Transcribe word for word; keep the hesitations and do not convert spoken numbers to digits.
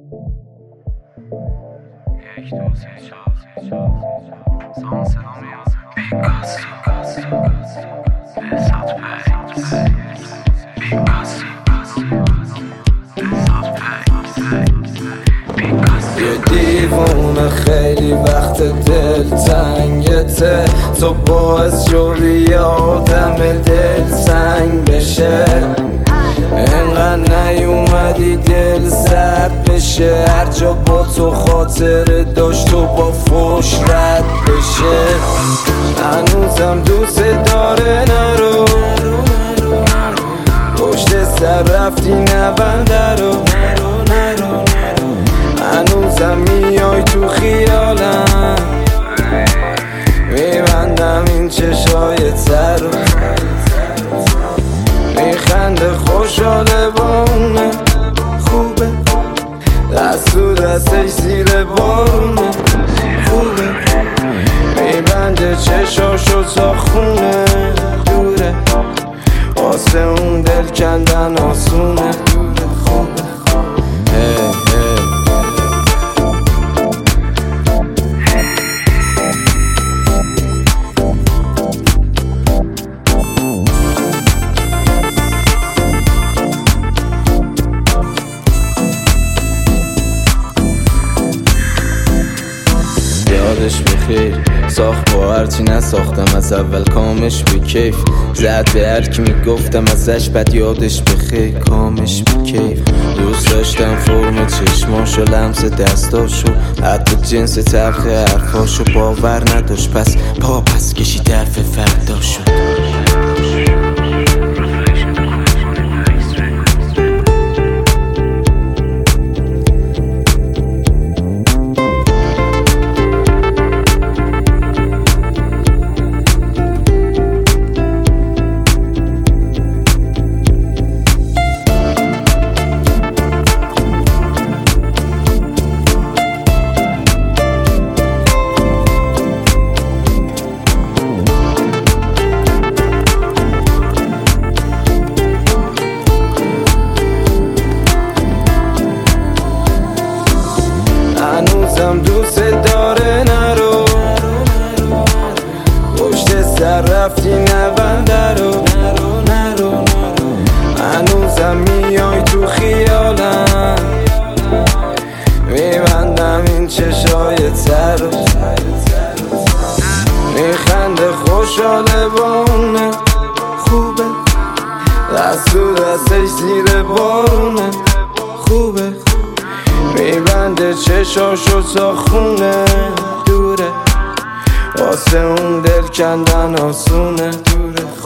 یک دو سه چهار سان صدا میاد بیکاسی بسات پی بیکاسی بسات پی یه دیوونه خیلی وقت دل تنگته، تو باعث شدی آدم دل سنگ بشه. انقدر نیومدی دل سرد بشه، هر جا با تو خاطر داشت تو با فوش رد بشه. هنوزم دوست داره نرو، پشت سر رفتی نبنده رو. هنوزم میای تو خیالم، میبندم این چشای تر رو. میخنده خوشحاله با اونه، خوبه دست تو دستش زیر بارونه، خوبه میبنده چشاشو تا خونه دوره، واسه اون دل کندن آسونه. خوبه یادش بخیر، ساخت با هرچی نساختم از اول کامش به کیف. زد به هر کی میگفتم ازش بد یادش بخیر، کامش به کیف. دوست داشتم فرم چشماشو، لمس دستاشو، حتی جنس تلخ حرفاشو. باور نداشت پس پا پس کشید حرف فرداشو. هنوزم دوست داره نرو، پشت سر رفتی نبنده رو. هنوزم میای تو خیالم، میبندم این چشای تر رو. میخنده خوشحاله با اونه، خوبه دست تو دستش زیر بارونه، خوبه میبنده چشاشو تا خونه دوره، واسه اون دل کندن آسونه دوره.